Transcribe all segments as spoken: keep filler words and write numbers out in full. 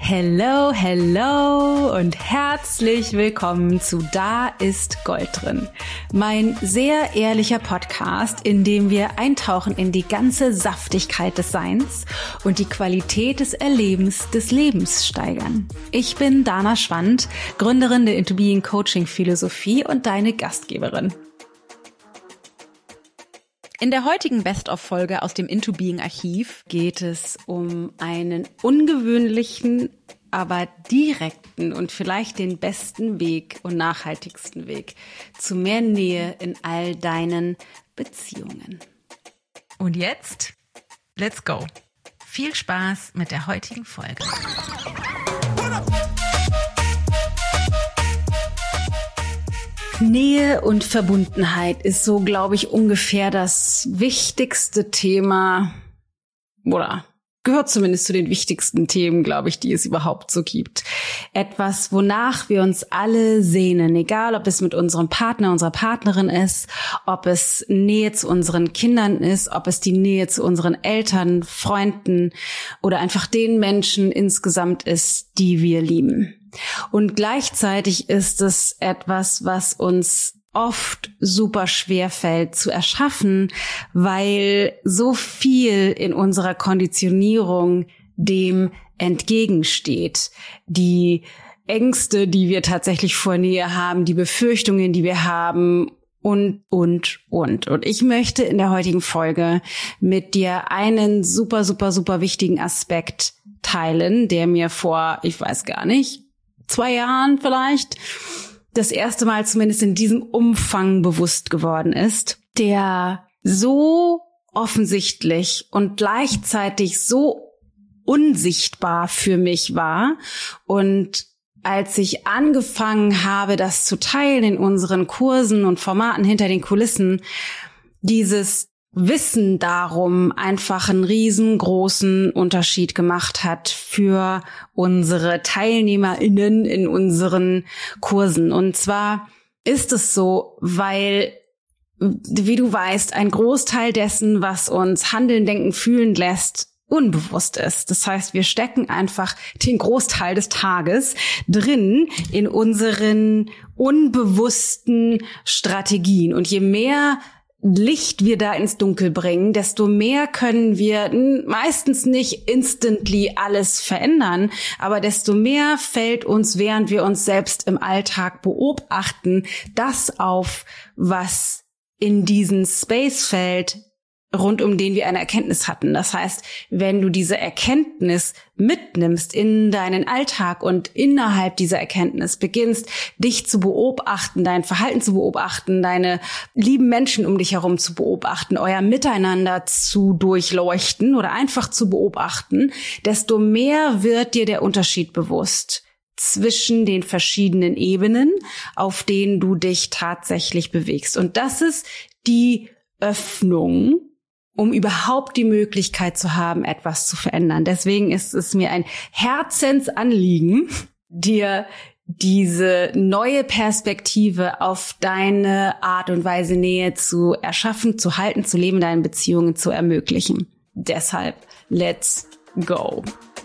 Hello, hello und herzlich willkommen zu Da ist Gold drin. Mein sehr ehrlicher Podcast, in dem wir eintauchen in die ganze Saftigkeit des Seins und die Qualität des Erlebens des Lebens steigern. Ich bin Dana Schwand, Gründerin der Into Being Coaching Philosophie und deine Gastgeberin. In der heutigen Best-of-Folge aus dem Into Being Archiv geht es um einen ungewöhnlichen, aber direkten und vielleicht den besten Weg und nachhaltigsten Weg zu mehr Nähe in all deinen Beziehungen. Und jetzt, let's go. Viel Spaß mit der heutigen Folge. Nähe und Verbundenheit ist so, glaube ich, ungefähr das wichtigste Thema oder gehört zumindest zu den wichtigsten Themen, glaube ich, die es überhaupt so gibt. Etwas, wonach wir uns alle sehnen, egal ob es mit unserem Partner, unserer Partnerin ist, ob es Nähe zu unseren Kindern ist, ob es die Nähe zu unseren Eltern, Freunden oder einfach den Menschen insgesamt ist, die wir lieben. Und gleichzeitig ist es etwas, was uns oft super schwer fällt zu erschaffen, weil so viel in unserer Konditionierung dem entgegensteht. Die Ängste, die wir tatsächlich vor Nähe haben, die Befürchtungen, die wir haben und, und, und. Und ich möchte in der heutigen Folge mit dir einen super, super, super wichtigen Aspekt teilen, der mir vor, ich weiß gar nicht, zwei Jahren vielleicht, das erste Mal zumindest in diesem Umfang bewusst geworden ist, der so offensichtlich und gleichzeitig so unsichtbar für mich war. Und als ich angefangen habe, das zu teilen in unseren Kursen und Formaten hinter den Kulissen, dieses Wissen darum einfach einen riesengroßen Unterschied gemacht hat für unsere TeilnehmerInnen in unseren Kursen. Und zwar ist es so, weil, wie du weißt, ein Großteil dessen, was uns handeln, denken, fühlen lässt, unbewusst ist. Das heißt, wir stecken einfach den Großteil des Tages drin in unseren unbewussten Strategien. Und je mehr Licht wir da ins Dunkel bringen, desto mehr können wir meistens nicht instantly alles verändern, aber desto mehr fällt uns, während wir uns selbst im Alltag beobachten, das auf, was in diesen Space fällt, rund um den wir eine Erkenntnis hatten. Das heißt, wenn du diese Erkenntnis mitnimmst in deinen Alltag und innerhalb dieser Erkenntnis beginnst, dich zu beobachten, dein Verhalten zu beobachten, deine lieben Menschen um dich herum zu beobachten, euer Miteinander zu durchleuchten oder einfach zu beobachten, desto mehr wird dir der Unterschied bewusst zwischen den verschiedenen Ebenen, auf denen du dich tatsächlich bewegst. Und das ist die Öffnung, um überhaupt die Möglichkeit zu haben, etwas zu verändern. Deswegen ist es mir ein Herzensanliegen, dir diese neue Perspektive auf deine Art und Weise Nähe zu erschaffen, zu halten, zu leben, deinen Beziehungen zu ermöglichen. Deshalb, let's go!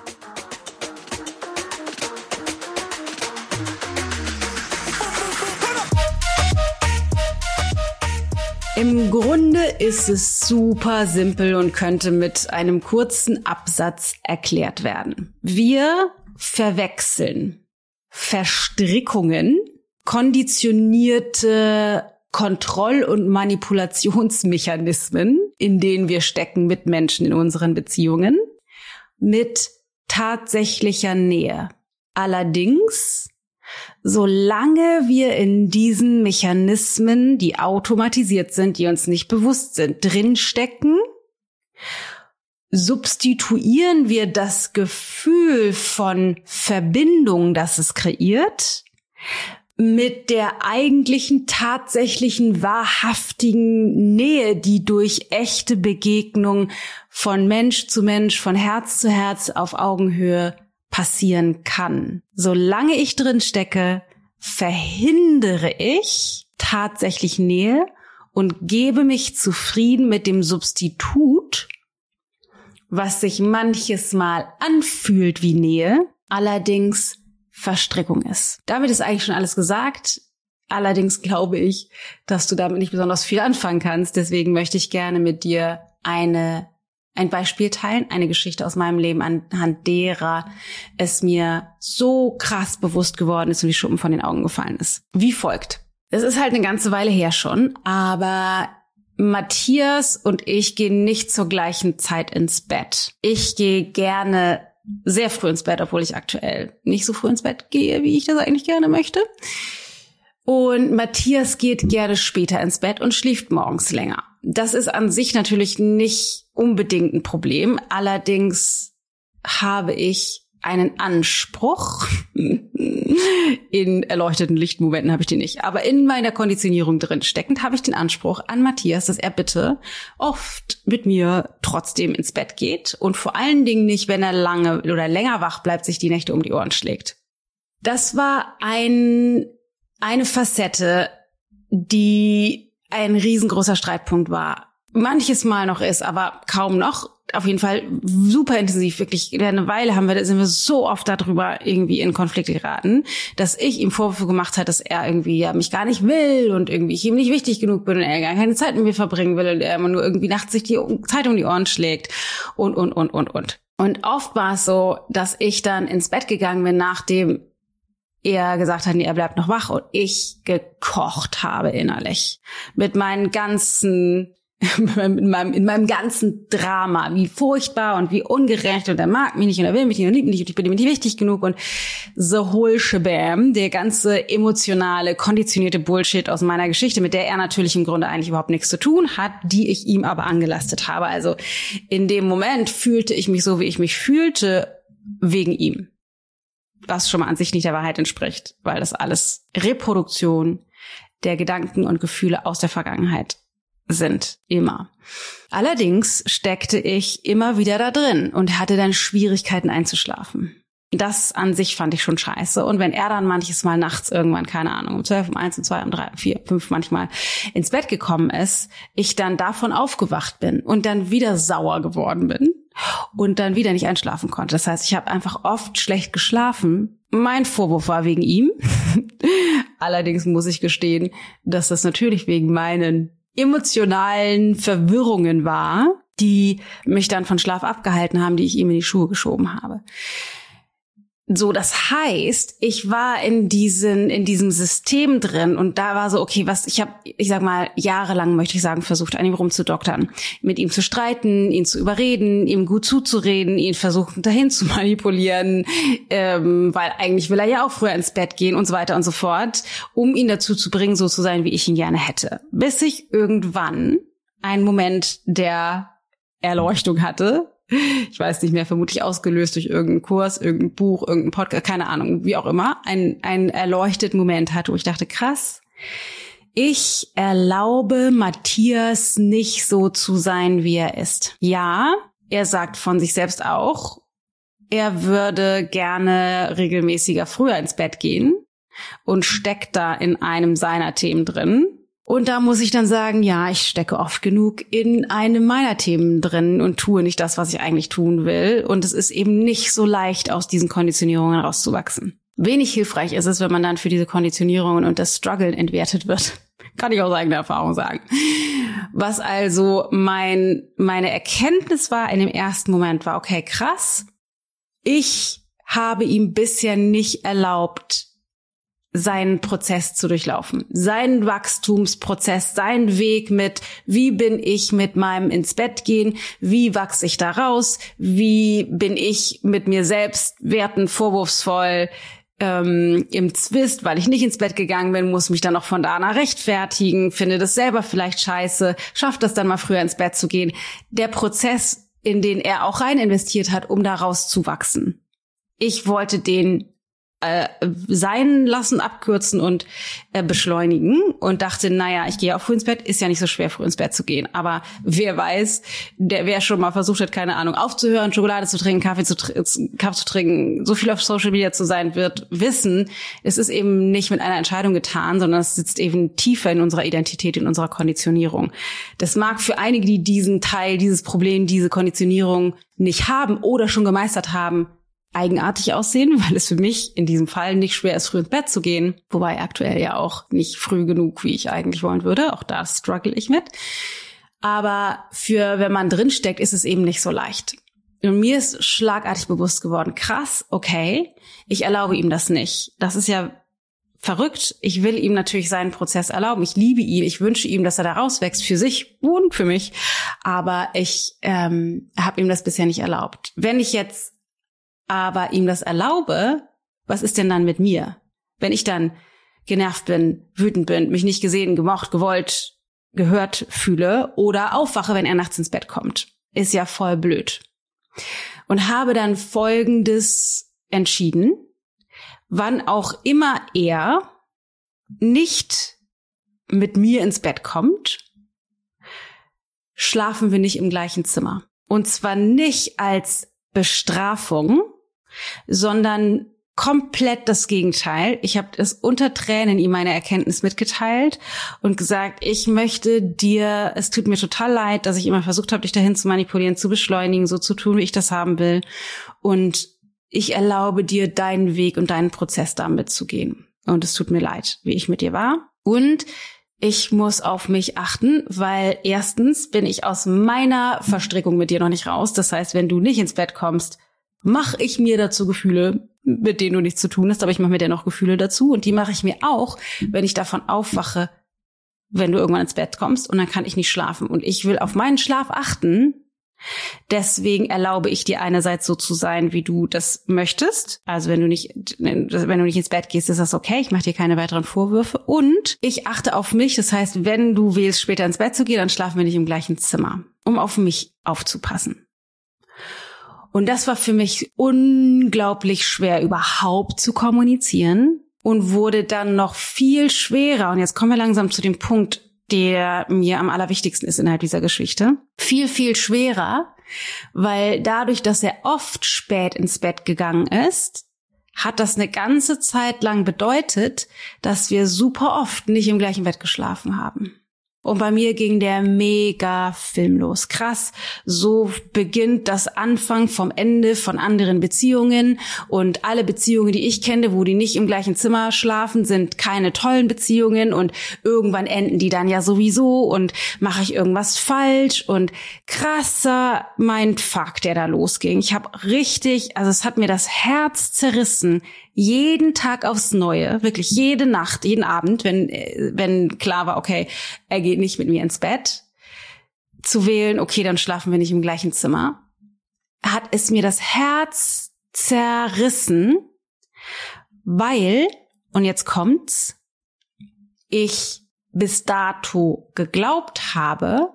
Im Grunde ist es super simpel und könnte mit einem kurzen Absatz erklärt werden. Wir verwechseln Verstrickungen, konditionierte Kontroll- und Manipulationsmechanismen, in denen wir stecken mit Menschen in unseren Beziehungen, mit tatsächlicher Nähe. Allerdings, solange wir in diesen Mechanismen, die automatisiert sind, die uns nicht bewusst sind, drinstecken, substituieren wir das Gefühl von Verbindung, das es kreiert, mit der eigentlichen, tatsächlichen, wahrhaftigen Nähe, die durch echte Begegnung von Mensch zu Mensch, von Herz zu Herz auf Augenhöhe passieren kann. Solange ich drin stecke, verhindere ich tatsächlich Nähe und gebe mich zufrieden mit dem Substitut, was sich manches Mal anfühlt wie Nähe, allerdings Verstrickung ist. Damit ist eigentlich schon alles gesagt. Allerdings glaube ich, dass du damit nicht besonders viel anfangen kannst. Deswegen möchte ich gerne mit dir eine ein Beispiel teilen, eine Geschichte aus meinem Leben, anhand derer es mir so krass bewusst geworden ist und wie Schuppen von den Augen gefallen ist. Wie folgt. Es ist halt eine ganze Weile her schon, aber Matthias und ich gehen nicht zur gleichen Zeit ins Bett. Ich gehe gerne sehr früh ins Bett, obwohl ich aktuell nicht so früh ins Bett gehe, wie ich das eigentlich gerne möchte. Und Matthias geht gerne später ins Bett und schläft morgens länger. Das ist an sich natürlich nicht unbedingt ein Problem. Allerdings habe ich einen Anspruch. In erleuchteten Lichtmomenten habe ich den nicht. Aber in meiner Konditionierung drin steckend habe ich den Anspruch an Matthias, dass er bitte oft mit mir trotzdem ins Bett geht. Und vor allen Dingen nicht, wenn er lange oder länger wach bleibt, sich die Nächte um die Ohren schlägt. Das war ein, eine Facette, die ein riesengroßer Streitpunkt war. Manches Mal noch ist, aber kaum noch. Auf jeden Fall super intensiv, wirklich. Eine Weile haben wir, sind wir so oft darüber irgendwie in Konflikte geraten, dass ich ihm Vorwürfe gemacht habe, dass er irgendwie ja mich gar nicht will und irgendwie ich ihm nicht wichtig genug bin und er gar keine Zeit mit mir verbringen will und er immer nur irgendwie nachts sich die Zeit um die Ohren schlägt und, und, und, und, und. Und oft war es so, dass ich dann ins Bett gegangen bin, nachdem er gesagt hat, nee, er bleibt noch wach und ich gekocht habe innerlich. Mit meinen ganzen in meinem, in meinem ganzen Drama, wie furchtbar und wie ungerecht und er mag mich nicht und er will mich nicht und liebt mich nicht und ich bin ihm nicht wichtig genug und the whole shebam, der ganze emotionale, konditionierte Bullshit aus meiner Geschichte, mit der er natürlich im Grunde eigentlich überhaupt nichts zu tun hat, die ich ihm aber angelastet habe. Also in dem Moment fühlte ich mich so, wie ich mich fühlte, wegen ihm. Was schon mal an sich nicht der Wahrheit entspricht, weil das alles Reproduktion der Gedanken und Gefühle aus der Vergangenheit sind, immer. Allerdings steckte ich immer wieder da drin und hatte dann Schwierigkeiten einzuschlafen. Das an sich fand ich schon scheiße. Und wenn er dann manches Mal nachts irgendwann, keine Ahnung, um zwölf, um eins, um zwei, um drei, um vier, fünf manchmal ins Bett gekommen ist, ich dann davon aufgewacht bin und dann wieder sauer geworden bin und dann wieder nicht einschlafen konnte. Das heißt, ich habe einfach oft schlecht geschlafen. Mein Vorwurf war wegen ihm. Allerdings muss ich gestehen, dass das natürlich wegen meinen emotionalen Verwirrungen war, die mich dann von Schlaf abgehalten haben, die ich ihm in die Schuhe geschoben habe. So, das heißt, ich war in diesen, in diesem System drin und da war so, okay, was, ich habe, ich sag mal, jahrelang, möchte ich sagen, versucht, an ihm rumzudoktern, mit ihm zu streiten, ihn zu überreden, ihm gut zuzureden, ihn versuchen, dahin zu manipulieren, ähm, weil eigentlich will er ja auch früher ins Bett gehen und so weiter und so fort, um ihn dazu zu bringen, so zu sein, wie ich ihn gerne hätte. Bis ich irgendwann einen Moment der Erleuchtung hatte. Ich weiß nicht mehr, vermutlich ausgelöst durch irgendeinen Kurs, irgendein Buch, irgendein Podcast, keine Ahnung, wie auch immer, ein, ein erleuchteten Moment hatte, wo ich dachte, krass, ich erlaube Matthias nicht so zu sein, wie er ist. Ja, er sagt von sich selbst auch, er würde gerne regelmäßiger früher ins Bett gehen und steckt da in einem seiner Themen drin. Und da muss ich dann sagen, ja, ich stecke oft genug in einem meiner Themen drin und tue nicht das, was ich eigentlich tun will. Und es ist eben nicht so leicht, aus diesen Konditionierungen rauszuwachsen. Wenig hilfreich ist es, wenn man dann für diese Konditionierungen und das Struggeln entwertet wird. Kann ich aus eigener Erfahrung sagen. Was also mein meine Erkenntnis war in dem ersten Moment war, okay, krass, ich habe ihm bisher nicht erlaubt, seinen Prozess zu durchlaufen, seinen Wachstumsprozess, seinen Weg mit, wie bin ich mit meinem ins Bett gehen, wie wachse ich da raus, wie bin ich mit mir selbst wertend, vorwurfsvoll, ähm, im Zwist, weil ich nicht ins Bett gegangen bin, muss mich dann auch von da nach rechtfertigen, finde das selber vielleicht scheiße, schafft das dann mal früher ins Bett zu gehen. Der Prozess, in den er auch rein investiert hat, um da rauszuwachsen. Ich wollte den Äh, sein lassen, abkürzen und äh, beschleunigen und dachte, naja, ich gehe auch früh ins Bett, ist ja nicht so schwer, früh ins Bett zu gehen. Aber wer weiß, der wer schon mal versucht hat, keine Ahnung, aufzuhören, Schokolade zu trinken, Kaffee zu, tr- Kaffee zu trinken, so viel auf Social Media zu sein, wird wissen, es ist eben nicht mit einer Entscheidung getan, sondern es sitzt eben tiefer in unserer Identität, in unserer Konditionierung. Das mag für einige, die diesen Teil, dieses Problem, diese Konditionierung nicht haben oder schon gemeistert haben, eigenartig aussehen, weil es für mich in diesem Fall nicht schwer ist, früh ins Bett zu gehen. Wobei aktuell ja auch nicht früh genug, wie ich eigentlich wollen würde. Auch da struggle ich mit. Aber für, wenn man drinsteckt, ist es eben nicht so leicht. Und mir ist schlagartig bewusst geworden, krass, okay, ich erlaube ihm das nicht. Das ist ja verrückt. Ich will ihm natürlich seinen Prozess erlauben. Ich liebe ihn. Ich wünsche ihm, dass er da rauswächst für sich und für mich. Aber ich ähm, habe ihm das bisher nicht erlaubt. Wenn ich jetzt aber ihm das erlaube, was ist denn dann mit mir? Wenn ich dann genervt bin, wütend bin, mich nicht gesehen, gemocht, gewollt, gehört fühle oder aufwache, wenn er nachts ins Bett kommt. Ist ja voll blöd. Und habe dann Folgendes entschieden. Wann auch immer er nicht mit mir ins Bett kommt, schlafen wir nicht im gleichen Zimmer. Und zwar nicht als Bestrafung, sondern komplett das Gegenteil. Ich habe es unter Tränen ihm meine Erkenntnis mitgeteilt und gesagt, ich möchte dir, es tut mir total leid, dass ich immer versucht habe, dich dahin zu manipulieren, zu beschleunigen, so zu tun, wie ich das haben will. Und ich erlaube dir, deinen Weg und deinen Prozess damit zu gehen. Und es tut mir leid, wie ich mit dir war. Und ich muss auf mich achten, weil erstens bin ich aus meiner Verstrickung mit dir noch nicht raus. Das heißt, wenn du nicht ins Bett kommst, mache ich mir dazu Gefühle, mit denen du nichts zu tun hast, aber ich mache mir dennoch Gefühle dazu. Und die mache ich mir auch, wenn ich davon aufwache, wenn du irgendwann ins Bett kommst. Und dann kann ich nicht schlafen. Und ich will auf meinen Schlaf achten. Deswegen erlaube ich dir einerseits so zu sein, wie du das möchtest. Also wenn du nicht, wenn du nicht ins Bett gehst, ist das okay. Ich mache dir keine weiteren Vorwürfe. Und ich achte auf mich. Das heißt, wenn du wählst, später ins Bett zu gehen, dann schlafen wir nicht im gleichen Zimmer, um auf mich aufzupassen. Und das war für mich unglaublich schwer, überhaupt zu kommunizieren und wurde dann noch viel schwerer. Und jetzt kommen wir langsam zu dem Punkt, der mir am allerwichtigsten ist innerhalb dieser Geschichte. Viel, viel schwerer, weil dadurch, dass er oft spät ins Bett gegangen ist, hat das eine ganze Zeit lang bedeutet, dass wir super oft nicht im gleichen Bett geschlafen haben. Und bei mir ging der mega Film los. Krass, so beginnt das Anfang vom Ende von anderen Beziehungen. Und alle Beziehungen, die ich kenne, wo die nicht im gleichen Zimmer schlafen, sind keine tollen Beziehungen. Und irgendwann enden die dann ja sowieso und mache ich irgendwas falsch. Und krasser Mindfuck, der da losging. Ich habe richtig, also es hat mir das Herz zerrissen. Jeden Tag aufs Neue, wirklich jede Nacht, jeden Abend, wenn wenn klar war, okay, er geht nicht mit mir ins Bett, zu wählen, okay, dann schlafen wir nicht im gleichen Zimmer, hat es mir das Herz zerrissen, weil, und jetzt kommt's, ich bis dato geglaubt habe,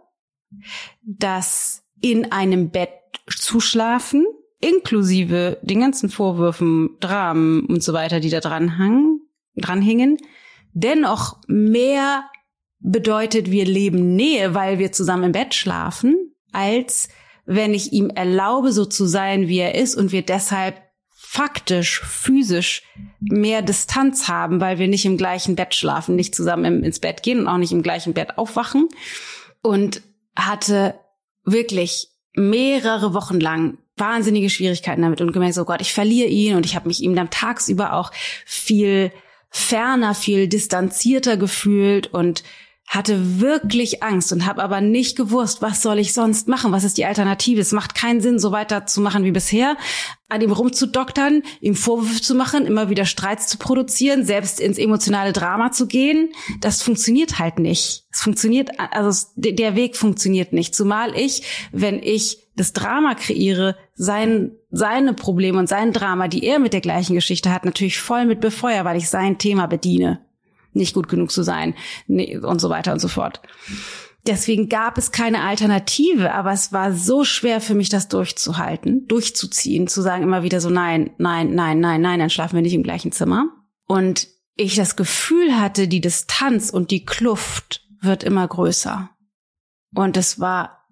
dass in einem Bett zu schlafen, inklusive den ganzen Vorwürfen, Dramen und so weiter, die da dranhängen, dranhängen, dennoch mehr bedeutet, wir leben Nähe, weil wir zusammen im Bett schlafen, als wenn ich ihm erlaube, so zu sein, wie er ist und wir deshalb faktisch, physisch mehr Distanz haben, weil wir nicht im gleichen Bett schlafen, nicht zusammen ins Bett gehen und auch nicht im gleichen Bett aufwachen. Und hatte wirklich mehrere Wochen lang wahnsinnige Schwierigkeiten damit und gemerkt, so Gott, ich verliere ihn. Und ich habe mich ihm dann tagsüber auch viel ferner, viel distanzierter gefühlt und hatte wirklich Angst und habe aber nicht gewusst, was soll ich sonst machen? Was ist die Alternative? Es macht keinen Sinn, so weiterzumachen wie bisher, an ihm rumzudoktern, ihm Vorwürfe zu machen, immer wieder Streits zu produzieren, selbst ins emotionale Drama zu gehen. Das funktioniert halt nicht. Es funktioniert, also der Weg funktioniert nicht. Zumal ich, wenn ich das Drama kreiere, sein, seine Probleme und sein Drama, die er mit der gleichen Geschichte hat, natürlich voll mit befeuere, weil ich sein Thema bediene. Nicht gut genug zu sein nee, und so weiter und so fort. Deswegen gab es keine Alternative, aber es war so schwer für mich, das durchzuhalten, durchzuziehen, zu sagen immer wieder so nein, nein, nein, nein, nein, dann schlafen wir nicht im gleichen Zimmer. Und ich das Gefühl hatte, die Distanz und die Kluft wird immer größer. Und es war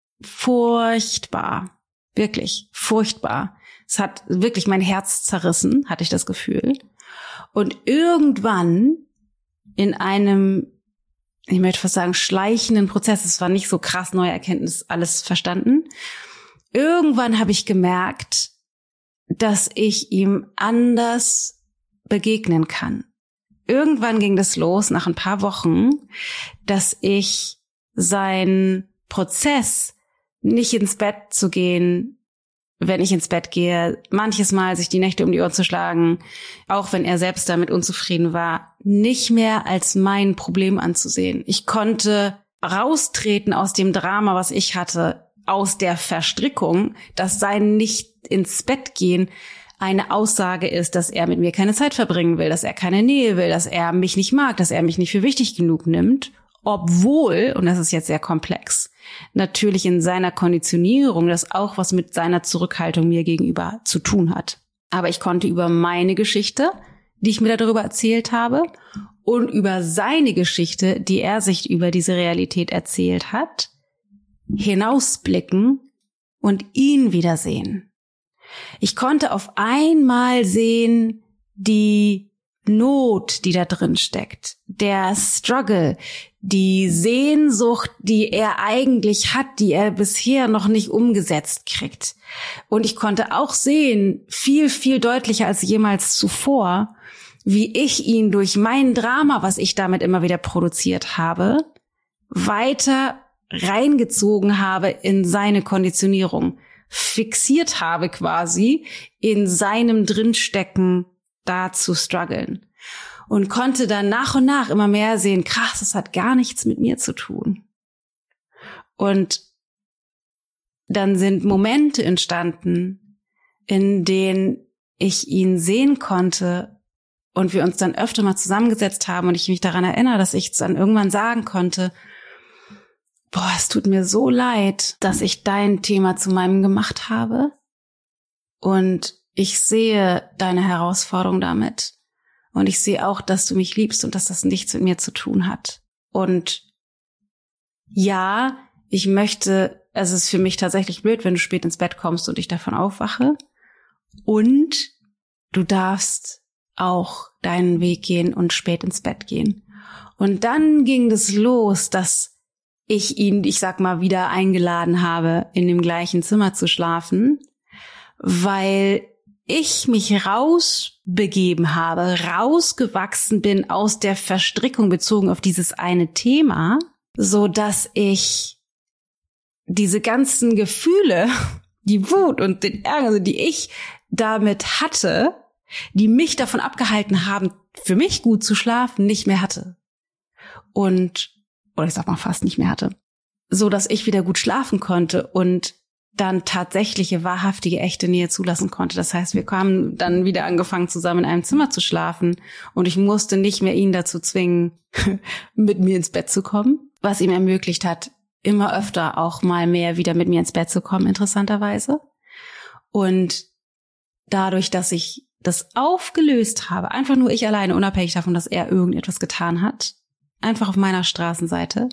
furchtbar, wirklich furchtbar. Es hat wirklich mein Herz zerrissen, hatte ich das Gefühl. Und irgendwann in einem, ich möchte fast sagen, schleichenden Prozess, es war nicht so krass neue Erkenntnis, alles verstanden. Irgendwann habe ich gemerkt, dass ich ihm anders begegnen kann. Irgendwann ging das los, nach ein paar Wochen, dass ich seinen Prozess, nicht ins Bett zu gehen, wenn ich ins Bett gehe, manches Mal sich die Nächte um die Ohren zu schlagen, auch wenn er selbst damit unzufrieden war, nicht mehr als mein Problem anzusehen. Ich konnte raustreten aus dem Drama, was ich hatte, aus der Verstrickung, dass sein nicht ins Bett gehen eine Aussage ist, dass er mit mir keine Zeit verbringen will, dass er keine Nähe will, dass er mich nicht mag, dass er mich nicht für wichtig genug nimmt, obwohl, und das ist jetzt sehr komplex, natürlich in seiner Konditionierung das auch was mit seiner Zurückhaltung mir gegenüber zu tun hat. Aber ich konnte über meine Geschichte, die ich mir darüber erzählt habe, und über seine Geschichte, die er sich über diese Realität erzählt hat, hinausblicken und ihn wiedersehen. Ich konnte auf einmal sehen, die Not, die da drin steckt, der Struggle, die Sehnsucht, die er eigentlich hat, die er bisher noch nicht umgesetzt kriegt. Und ich konnte auch sehen, viel, viel deutlicher als jemals zuvor, wie ich ihn durch mein Drama, was ich damit immer wieder produziert habe, weiter reingezogen habe in seine Konditionierung, fixiert habe quasi, in seinem Drinstecken da zu strugglen. Und konnte dann nach und nach immer mehr sehen, krass, das hat gar nichts mit mir zu tun. Und dann sind Momente entstanden, in denen ich ihn sehen konnte und wir uns dann öfter mal zusammengesetzt haben und ich mich daran erinnere, dass ich dann irgendwann sagen konnte, boah, es tut mir so leid, dass ich dein Thema zu meinem gemacht habe und ich sehe deine Herausforderung damit. Und ich sehe auch, dass du mich liebst und dass das nichts mit mir zu tun hat. Und ja, ich möchte, es ist für mich tatsächlich blöd, wenn du spät ins Bett kommst und ich davon aufwache. Und du darfst auch deinen Weg gehen und spät ins Bett gehen. Und dann ging das los, dass ich ihn, ich sag mal, wieder eingeladen habe, in dem gleichen Zimmer zu schlafen, weil ich mich rausbegeben habe, rausgewachsen bin aus der Verstrickung bezogen auf dieses eine Thema, so dass ich diese ganzen Gefühle, die Wut und den Ärger, die ich damit hatte, die mich davon abgehalten haben, für mich gut zu schlafen, nicht mehr hatte. Und, oder ich sag mal fast nicht mehr hatte. So dass ich wieder gut schlafen konnte und dann tatsächliche, wahrhaftige, echte Nähe zulassen konnte. Das heißt, wir haben dann wieder angefangen, zusammen in einem Zimmer zu schlafen und ich musste nicht mehr ihn dazu zwingen, mit mir ins Bett zu kommen, was ihm ermöglicht hat, immer öfter auch mal mehr wieder mit mir ins Bett zu kommen, interessanterweise. Und dadurch, dass ich das aufgelöst habe, einfach nur ich alleine, unabhängig davon, dass er irgendetwas getan hat, einfach auf meiner Straßenseite,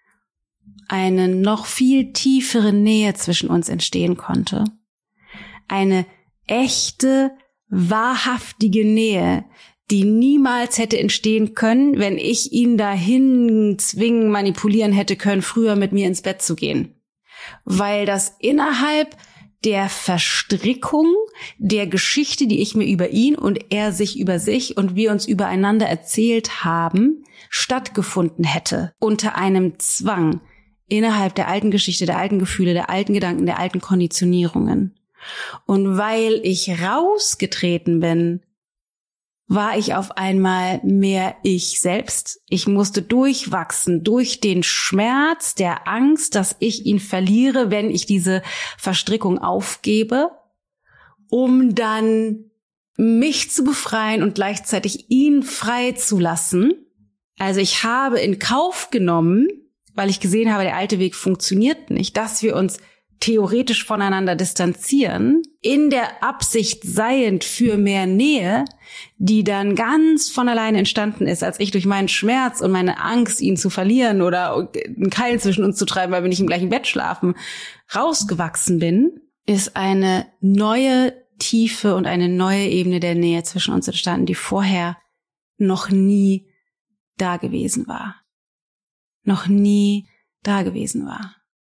eine noch viel tiefere Nähe zwischen uns entstehen konnte. Eine echte, wahrhaftige Nähe, die niemals hätte entstehen können, wenn ich ihn dahin zwingen, manipulieren hätte können, früher mit mir ins Bett zu gehen. Weil das innerhalb der Verstrickung der Geschichte, die ich mir über ihn und er sich über sich und wir uns übereinander erzählt haben, stattgefunden hätte, unter einem Zwang, innerhalb der alten Geschichte, der alten Gefühle, der alten Gedanken, der alten Konditionierungen. Und weil ich rausgetreten bin, war ich auf einmal mehr ich selbst. Ich musste durchwachsen durch den Schmerz der Angst, dass ich ihn verliere, wenn ich diese Verstrickung aufgebe, um dann mich zu befreien und gleichzeitig ihn frei zu lassen. Also ich habe in Kauf genommen, weil ich gesehen habe, der alte Weg funktioniert nicht, dass wir uns theoretisch voneinander distanzieren, in der Absicht seiend für mehr Nähe, die dann ganz von alleine entstanden ist, als ich durch meinen Schmerz und meine Angst, ihn zu verlieren oder einen Keil zwischen uns zu treiben, weil wir nicht im gleichen Bett schlafen, rausgewachsen bin, ist eine neue Tiefe und eine neue Ebene der Nähe zwischen uns entstanden, die vorher noch nie da gewesen war. Noch nie da gewesen war.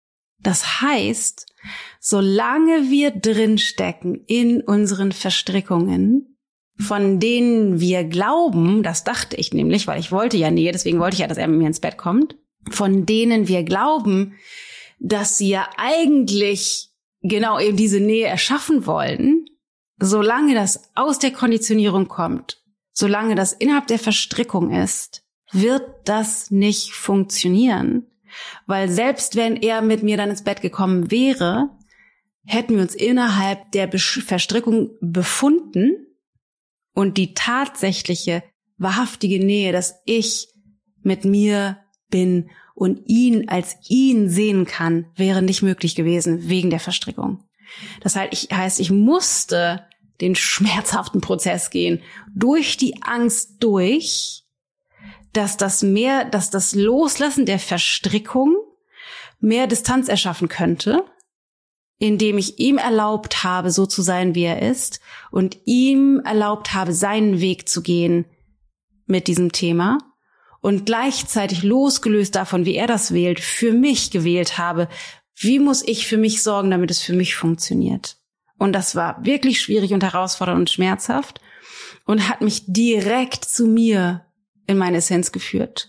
Das heißt, solange wir drinstecken in unseren Verstrickungen, von denen wir glauben, das dachte ich nämlich, weil ich wollte ja Nähe, deswegen wollte ich ja, dass er mit mir ins Bett kommt, von denen wir glauben, dass sie ja eigentlich genau eben diese Nähe erschaffen wollen, solange das aus der Konditionierung kommt, solange das innerhalb der Verstrickung ist, wird das nicht funktionieren. Weil selbst wenn er mit mir dann ins Bett gekommen wäre, hätten wir uns innerhalb der Verstrickung befunden und die tatsächliche, wahrhaftige Nähe, dass ich mit mir bin und ihn als ihn sehen kann, wäre nicht möglich gewesen wegen der Verstrickung. Das heißt, ich musste den schmerzhaften Prozess gehen, durch die Angst durch, dass das mehr, dass das Loslassen der Verstrickung mehr Distanz erschaffen könnte, indem ich ihm erlaubt habe, so zu sein, wie er ist, und ihm erlaubt habe, seinen Weg zu gehen mit diesem Thema und gleichzeitig losgelöst davon, wie er das wählt, für mich gewählt habe, wie muss ich für mich sorgen, damit es für mich funktioniert. Und das war wirklich schwierig und herausfordernd und schmerzhaft und hat mich direkt zu mir in meine Essenz geführt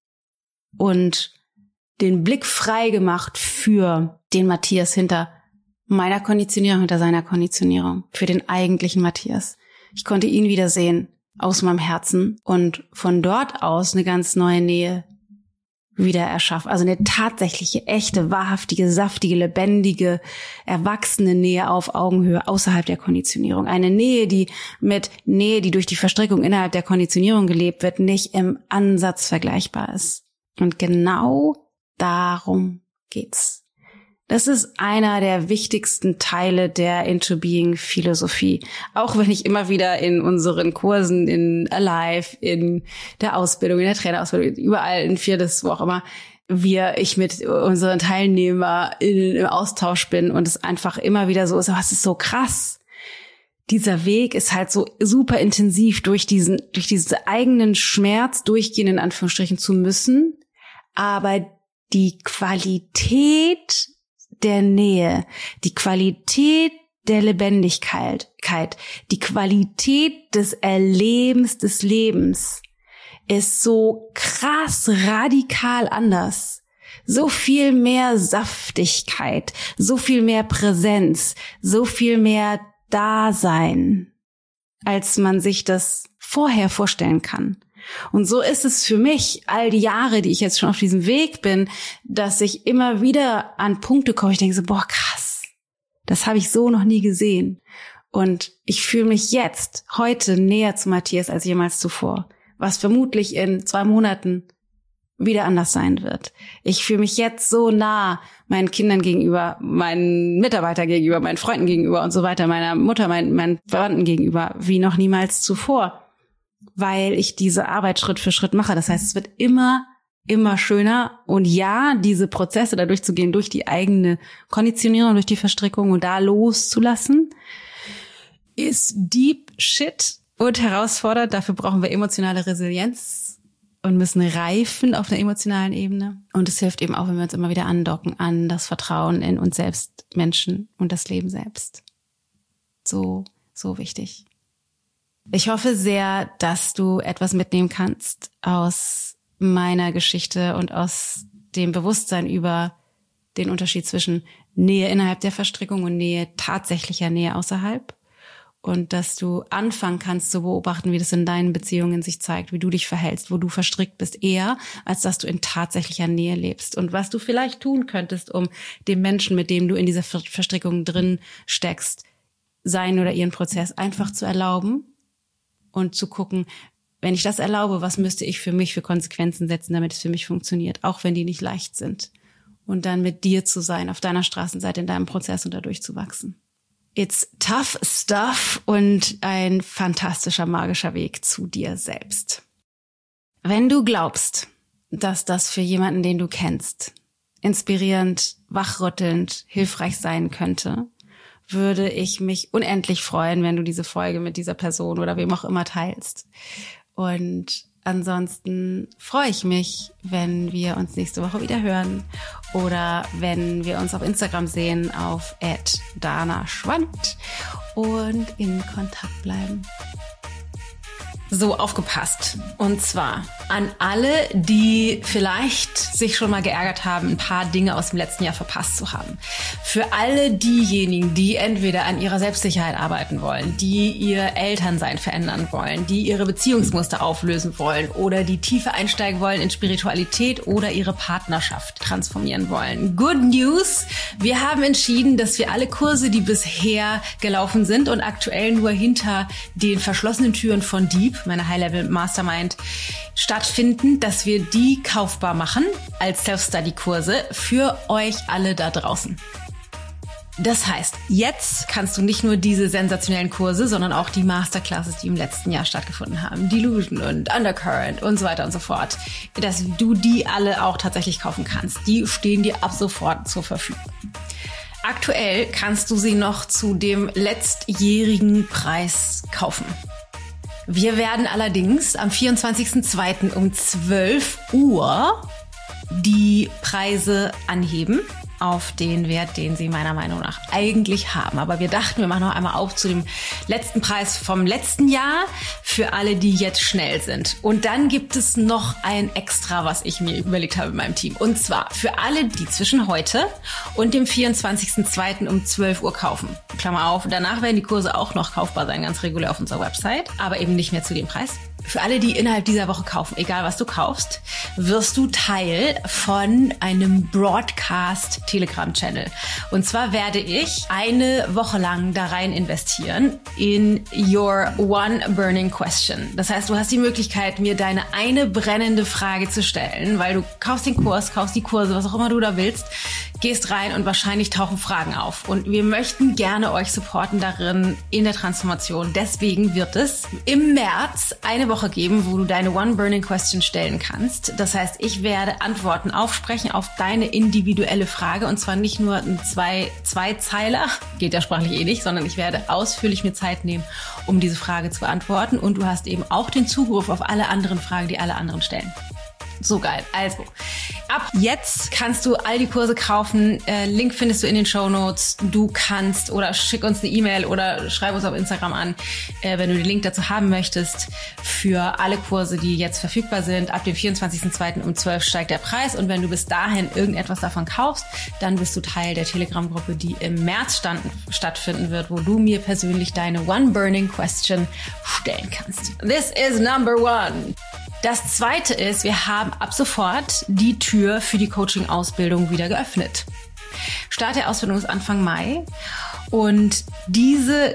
und den Blick frei gemacht für den Matthias hinter meiner Konditionierung, hinter seiner Konditionierung, für den eigentlichen Matthias. Ich konnte ihn wiedersehen aus meinem Herzen und von dort aus eine ganz neue Nähe wieder erschaffen. Also eine tatsächliche, echte, wahrhaftige, saftige, lebendige, erwachsene Nähe auf Augenhöhe außerhalb der Konditionierung. Eine Nähe, die mit Nähe, die durch die Verstrickung innerhalb der Konditionierung gelebt wird, nicht im Ansatz vergleichbar ist. Und genau darum geht's. Das ist einer der wichtigsten Teile der Into-Being-Philosophie. Auch wenn ich immer wieder in unseren Kursen, in Alive, in der Ausbildung, in der Trainerausbildung, überall in Viertes, wo auch immer, wir, ich mit unseren TeilnehmerInnen im Austausch bin und es einfach immer wieder so ist, aber es ist so krass. Dieser Weg ist halt so super intensiv durch diesen, durch diesen eigenen Schmerz durchgehen, in Anführungsstrichen, zu müssen. Aber die Qualität der Nähe, die Qualität der Lebendigkeit, die Qualität des Erlebens des Lebens ist so krass radikal anders. So viel mehr Saftigkeit, so viel mehr Präsenz, so viel mehr Dasein, als man sich das vorher vorstellen kann. Und so ist es für mich all die Jahre, die ich jetzt schon auf diesem Weg bin, dass ich immer wieder an Punkte komme, ich denke so, boah, krass, das habe ich so noch nie gesehen. Und ich fühle mich jetzt, heute näher zu Matthias als jemals zuvor, was vermutlich in zwei Monaten wieder anders sein wird. Ich fühle mich jetzt so nah meinen Kindern gegenüber, meinen Mitarbeitern gegenüber, meinen Freunden gegenüber und so weiter, meiner Mutter, meinen, meinen Verwandten gegenüber, wie noch niemals zuvor. Weil ich diese Arbeit Schritt für Schritt mache. Das heißt, es wird immer, immer schöner. Und ja, diese Prozesse da durchzugehen, durch die eigene Konditionierung, durch die Verstrickung und da loszulassen, ist deep shit und herausfordernd. Dafür brauchen wir emotionale Resilienz und müssen reifen auf einer emotionalen Ebene. Und es hilft eben auch, wenn wir uns immer wieder andocken an das Vertrauen in uns selbst, Menschen und das Leben selbst. So, so wichtig. Ich hoffe sehr, dass du etwas mitnehmen kannst aus meiner Geschichte und aus dem Bewusstsein über den Unterschied zwischen Nähe innerhalb der Verstrickung und Nähe, tatsächlicher Nähe außerhalb. Und dass du anfangen kannst zu beobachten, wie das in deinen Beziehungen sich zeigt, wie du dich verhältst, wo du verstrickt bist, eher, als dass du in tatsächlicher Nähe lebst. Und was du vielleicht tun könntest, um dem Menschen, mit dem du in dieser Verstrickung drin steckst, seinen oder ihren Prozess einfach zu erlauben, und zu gucken, wenn ich das erlaube, was müsste ich für mich für Konsequenzen setzen, damit es für mich funktioniert, auch wenn die nicht leicht sind. Und dann mit dir zu sein, auf deiner Straßenseite, in deinem Prozess und dadurch zu wachsen. It's tough stuff und ein fantastischer, magischer Weg zu dir selbst. Wenn du glaubst, dass das für jemanden, den du kennst, inspirierend, wachrüttelnd, hilfreich sein könnte, würde ich mich unendlich freuen, wenn du diese Folge mit dieser Person oder wem auch immer teilst. Und ansonsten freue ich mich, wenn wir uns nächste Woche wieder hören. oder wenn wir uns auf Instagram sehen auf at dana schwand und in Kontakt bleiben. So, aufgepasst. Und zwar an alle, die vielleicht sich schon mal geärgert haben, ein paar Dinge aus dem letzten Jahr verpasst zu haben. Für alle diejenigen, die entweder an ihrer Selbstsicherheit arbeiten wollen, die ihr Elternsein verändern wollen, die ihre Beziehungsmuster auflösen wollen oder die tiefer einsteigen wollen in Spiritualität oder ihre Partnerschaft transformieren wollen. Good News! Wir haben entschieden, dass wir alle Kurse, die bisher gelaufen sind und aktuell nur hinter den verschlossenen Türen von Deep, meine High-Level Mastermind, stattfinden, dass wir die kaufbar machen als Self-Study-Kurse für euch alle da draußen. Das heißt, jetzt kannst du nicht nur diese sensationellen Kurse, sondern auch die Masterclasses, die im letzten Jahr stattgefunden haben, Delusion und Undercurrent und so weiter und so fort, dass du die alle auch tatsächlich kaufen kannst. Die stehen dir ab sofort zur Verfügung. Aktuell kannst du sie noch zu dem letztjährigen Preis kaufen. Wir werden allerdings am vierundzwanzigsten zweiten um zwölf Uhr die Preise anheben auf den Wert, den sie meiner Meinung nach eigentlich haben. Aber wir dachten, wir machen noch einmal auf zu dem letzten Preis vom letzten Jahr für alle, die jetzt schnell sind. Und dann gibt es noch ein Extra, was ich mir überlegt habe in meinem Team. Und zwar für alle, die zwischen heute und dem vierundzwanzigsten zweiten um zwölf Uhr kaufen. Klammer auf, danach werden die Kurse auch noch kaufbar sein, ganz regulär auf unserer Website, aber eben nicht mehr zu dem Preis. Für alle, die innerhalb dieser Woche kaufen, egal was du kaufst, wirst du Teil von einem Broadcast-Telegram-Channel. Und zwar werde ich eine Woche lang da rein investieren in your one burning question. Das heißt, du hast die Möglichkeit, mir deine eine brennende Frage zu stellen, weil du kaufst den Kurs, kaufst die Kurse, was auch immer du da willst, gehst rein und wahrscheinlich tauchen Fragen auf. Und wir möchten gerne euch supporten darin in der Transformation. Deswegen wird es im März eine Woche geben, wo du deine One Burning Question stellen kannst. Das heißt, ich werde Antworten aufsprechen auf deine individuelle Frage und zwar nicht nur ein zwei, zwei Zeiler, geht ja sprachlich eh nicht, sondern ich werde ausführlich mir Zeit nehmen, um diese Frage zu beantworten und du hast eben auch den Zugriff auf alle anderen Fragen, die alle anderen stellen. So geil. Also, ab jetzt kannst du all die Kurse kaufen. Äh, Link findest du in den Shownotes. Du kannst oder schick uns eine E-Mail oder schreib uns auf Instagram an, äh, wenn du den Link dazu haben möchtest. Für alle Kurse, die jetzt verfügbar sind, ab dem vierundzwanzigsten zweiten um zwölf steigt der Preis. Und wenn du bis dahin irgendetwas davon kaufst, dann bist du Teil der Telegram-Gruppe, die im März stand, stattfinden wird, wo du mir persönlich deine One Burning Question stellen kannst. This is number one. Das zweite ist, wir haben ab sofort die Tür für die Coaching-Ausbildung wieder geöffnet. Start der Ausbildung ist Anfang Mai und diese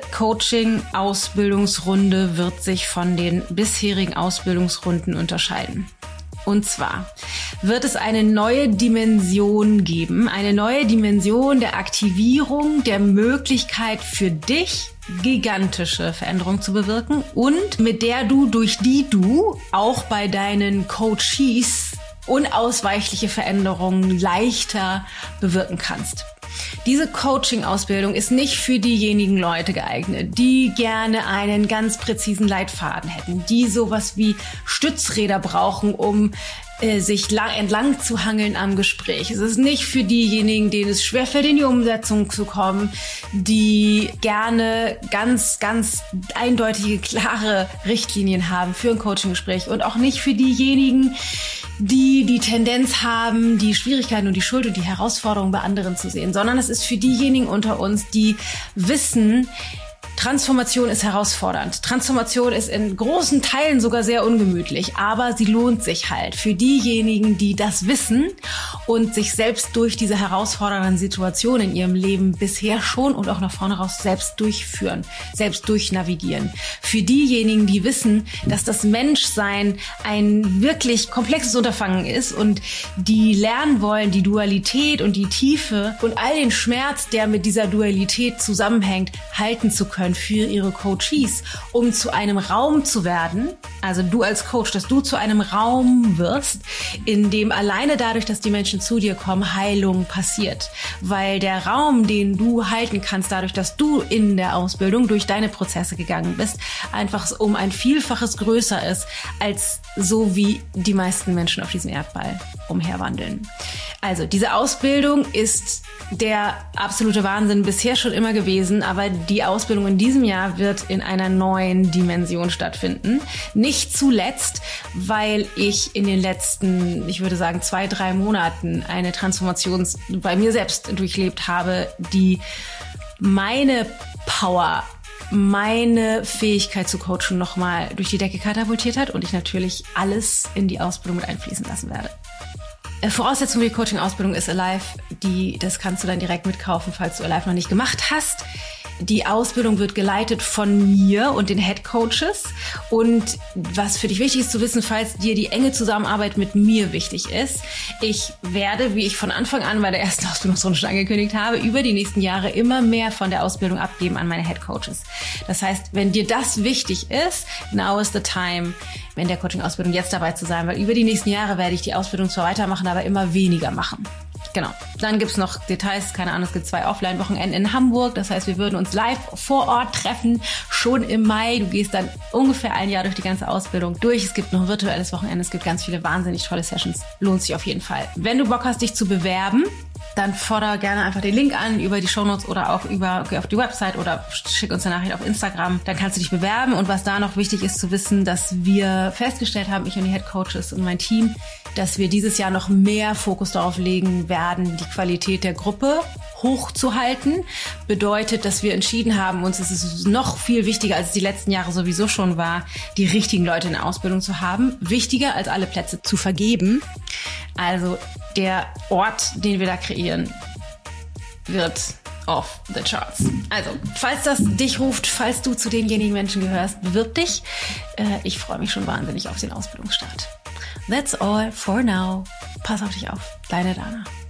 Coaching-Ausbildungsrunde wird sich von den bisherigen Ausbildungsrunden unterscheiden. Und zwar wird es eine neue Dimension geben, eine neue Dimension der Aktivierung, der Möglichkeit für dich, gigantische Veränderungen zu bewirken und mit der du, durch die du auch bei deinen Coaches unausweichliche Veränderungen leichter bewirken kannst. Diese Coaching-Ausbildung ist nicht für diejenigen Leute geeignet, die gerne einen ganz präzisen Leitfaden hätten, die sowas wie Stützräder brauchen, um äh, sich lang, entlang zu hangeln am Gespräch. Es ist nicht für diejenigen, denen es schwerfällt, in die Umsetzung zu kommen, die gerne ganz, ganz eindeutige, klare Richtlinien haben für ein Coaching-Gespräch und auch nicht für diejenigen, die die Tendenz haben, die Schwierigkeiten und die Schuld und die Herausforderungen bei anderen zu sehen, sondern es ist für diejenigen unter uns, die wissen, Transformation ist herausfordernd. Transformation ist in großen Teilen sogar sehr ungemütlich, aber sie lohnt sich halt für diejenigen, die das wissen und sich selbst durch diese herausfordernden Situationen in ihrem Leben bisher schon und auch nach vorne raus selbst durchführen, selbst durchnavigieren. Für diejenigen, die wissen, dass das Menschsein ein wirklich komplexes Unterfangen ist und die lernen wollen, die Dualität und die Tiefe und all den Schmerz, der mit dieser Dualität zusammenhängt, halten zu können. für ihre Coaches, um zu einem Raum zu werden, also du als Coach, dass du zu einem Raum wirst, in dem alleine dadurch, dass die Menschen zu dir kommen, Heilung passiert. Weil der Raum, den du halten kannst, dadurch, dass du in der Ausbildung durch deine Prozesse gegangen bist, einfach um ein Vielfaches größer ist, als so wie die meisten Menschen auf diesem Erdball umherwandeln. Also diese Ausbildung ist der absolute Wahnsinn bisher schon immer gewesen, aber die Ausbildung in diesem Jahr wird in einer neuen Dimension stattfinden. Nicht zuletzt, weil ich in den letzten, ich würde sagen, zwei, drei Monaten eine Transformation bei mir selbst durchlebt habe, die meine Power, meine Fähigkeit zu coachen nochmal durch die Decke katapultiert hat und ich natürlich alles in die Ausbildung mit einfließen lassen werde. Voraussetzung für die Coaching-Ausbildung ist Alive. Die, das kannst du dann direkt mitkaufen, falls du Alive noch nicht gemacht hast. Die Ausbildung wird geleitet von mir und den Head Coaches. Und was für dich wichtig ist zu wissen, falls dir die enge Zusammenarbeit mit mir wichtig ist, ich werde, wie ich von Anfang an bei der ersten Ausbildungsrunde schon angekündigt habe, über die nächsten Jahre immer mehr von der Ausbildung abgeben an meine Head Coaches. Das heißt, wenn dir das wichtig ist, now is the time, in der Coaching-Ausbildung jetzt dabei zu sein, weil über die nächsten Jahre werde ich die Ausbildung zwar weitermachen, aber immer weniger machen. Genau. Dann gibt's noch Details, keine Ahnung, es gibt zwei Offline-Wochenenden in Hamburg. Das heißt, wir würden uns live vor Ort treffen, schon im Mai. Du gehst dann ungefähr ein Jahr durch die ganze Ausbildung durch. Es gibt noch ein virtuelles Wochenende, es gibt ganz viele wahnsinnig tolle Sessions. Lohnt sich auf jeden Fall. Wenn du Bock hast, dich zu bewerben, dann fordere gerne einfach den Link an über die Shownotes oder auch über geh auf die Website oder schick uns eine Nachricht auf Instagram. Dann kannst du dich bewerben. Und was da noch wichtig ist zu wissen, dass wir festgestellt haben, ich und die Head Coaches und mein Team, dass wir dieses Jahr noch mehr Fokus darauf legen werden, die Qualität der Gruppe hochzuhalten. Bedeutet, dass wir entschieden haben, uns ist es noch viel wichtiger, als es die letzten Jahre sowieso schon war, die richtigen Leute in der Ausbildung zu haben. Wichtiger als alle Plätze zu vergeben. Also der Ort, den wir da kreieren, wird off the charts. Also, falls das dich ruft, falls du zu denjenigen Menschen gehörst, bewirb dich. Äh, ich freue mich schon wahnsinnig auf den Ausbildungsstart. That's all for now. Pass auf dich auf. Deine Dana.